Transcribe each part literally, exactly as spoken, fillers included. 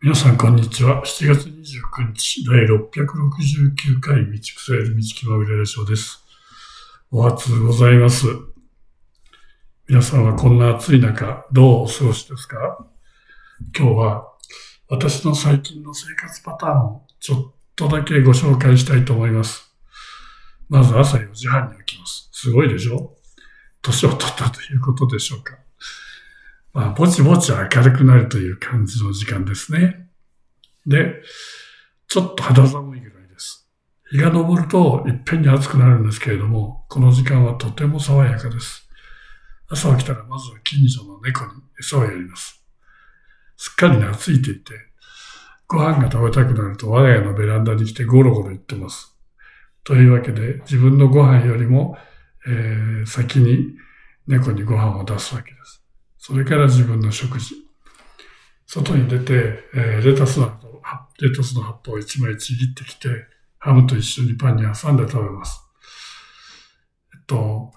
皆さん、こんにちは。しちがつにじゅうくにち、だいろっぴゃくろくじゅうきゅうかい、道草より道気まぐれラジオです。お初ございます。皆さんはこんな暑い中、どうお過ごしですか？今日は、私の最近の生活パターンをちょっとだけご紹介したいと思います。まず朝よじはんに起きます。すごいでしょ？年を取ったということでしょうか。まあ、ぼちぼち明るくなるという感じの時間ですね。で、ちょっと肌寒いぐらいです。日が昇るといっぺんに暑くなるんですけれども、この時間はとても爽やかです。朝起きたらまずは近所の猫に餌をやります。すっかり懐いていて、ご飯が食べたくなると我が家のベランダに来てゴロゴロ言ってます。というわけで、自分のご飯よりも、えー、先に猫にご飯を出すわけです。それから自分の食事。外に出て、えー、レタスのレタスの葉っぱを一枚ちぎってきて、ハムと一緒にパンに挟んで食べます。えっと、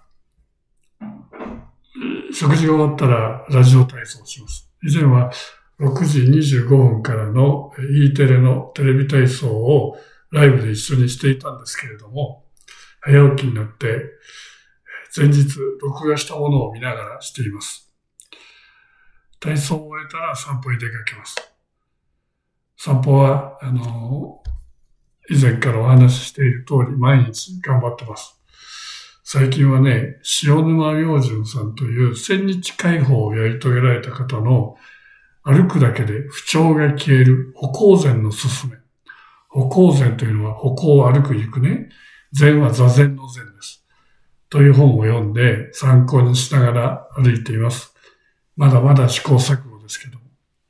食事が終わったらラジオ体操をします。以前はろくじにじゅうごふんからの E テレのテレビ体操をライブで一緒にしていたんですけれども、早起きになって前日録画したものを見ながらしています。体操を終えたら散歩に出かけます。散歩は、あの、以前からお話ししている通り毎日頑張ってます。最近はね、塩沼良純さんという千日解放をやり遂げられた方の歩くだけで不調が消える歩行禅のすすめ。歩行禅というのは歩行を歩く行くね。禅は座禅の禅です。という本を読んで参考にしながら歩いています。まだまだ試行錯誤ですけども。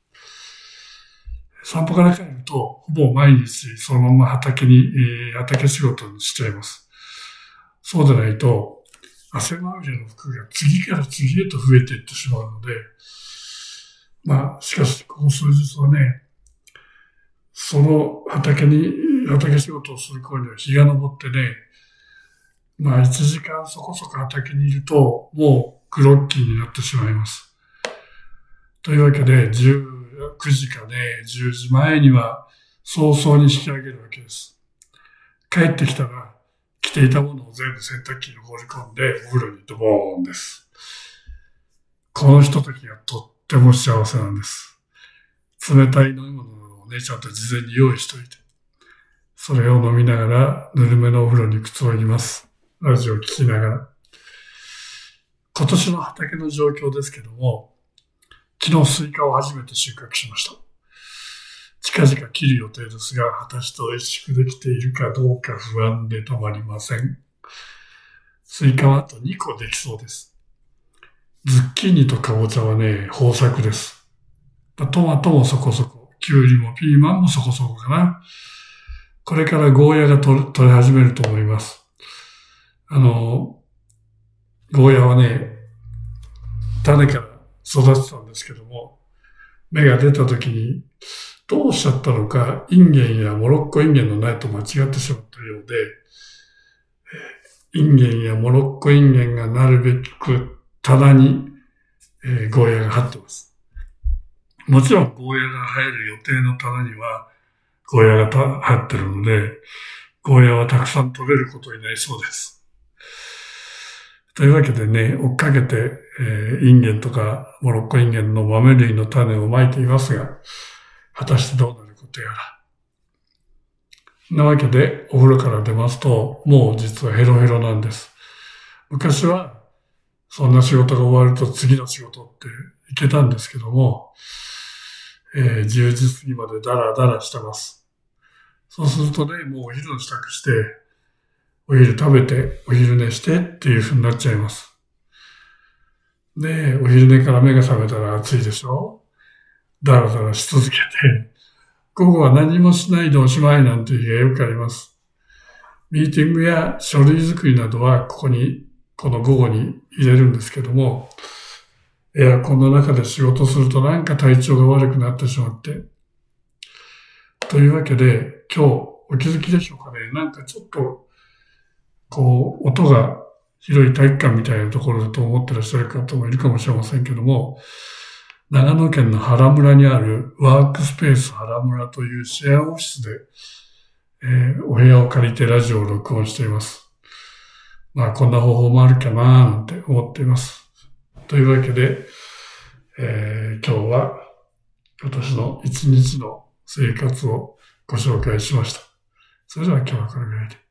散歩から帰ると、ほぼ毎日そのまま畑に、えー、畑仕事にしちゃいます。そうでないと、汗まみれの服が次から次へと増えていってしまうので、まあ、しかし、ここ数日はね、その畑に、畑仕事をする頃には日が昇ってね、まあ、いちじかんそこそこ畑にいると、もうクロッキーになってしまいます。というわけで、じゅうくじかね、じゅうじまえには早々に引き上げるわけです。帰ってきたら、着ていたものを全部洗濯機に放り込んで、お風呂にドボーンです。このひとときがとっても幸せなんです。冷たい飲み物をね、ちゃんと事前に用意しといて、それを飲みながら、ぬるめのお風呂にくつろぎます。ラジオを聞きながら。今年の畑の状況ですけども、昨日スイカを初めて収穫しました。近々切る予定ですが、果たして美味しくできているかどうか不安でたまりません。スイカはあとにこできそうです。ズッキーニとカボチャはね、豊作です。トマトもそこそこ、キュウリもピーマンもそこそこかな。これからゴーヤが取れ、取れ始めると思います。あの、ゴーヤはね、種から育てたんですけども、芽が出た時にどうしちゃったのか、インゲンやモロッコインゲンの苗と間違ってしまったようで、インゲンやモロッコインゲンがなるべく棚に、えー、ゴーヤが張ってます。もちろんゴーヤが生える予定の棚にはゴーヤが張ってるので、ゴーヤはたくさん取れることになりそうです。というわけでね、追っかけて、えー、インゲンとかモロッコインゲンの豆類の種をまいていますが、果たしてどうなることやら。なわけで、お風呂から出ますと、もう実はヘロヘロなんです。昔は、そんな仕事が終わると次の仕事って行けたんですけども、えー、じゅうじ過ぎまでダラダラしてます。そうするとね、もうお昼の支度して、お昼食べて、お昼寝してっていう風になっちゃいます。で、お昼寝から目が覚めたら暑いでしょ？だらだらし続けて、午後は何もしないでおしまいなんていう日がよくあります。ミーティングや書類作りなどはここに、この午後に入れるんですけども、エアコンの中で仕事するとなんか体調が悪くなってしまって。というわけで、今日お気づきでしょうかね。なんかちょっと、こう、音が広い体育館みたいなところだと思ってらっしゃる方もいるかもしれませんけども、 長野県の原村にあるワークスペース原村というシェアオフィスで、えー、お部屋を借りてラジオを録音しています。まあこんな方法もあるかななんて思っています。というわけで、えー、今日は私の一日の生活をご紹介しました。それでは今日はこれぐらいで。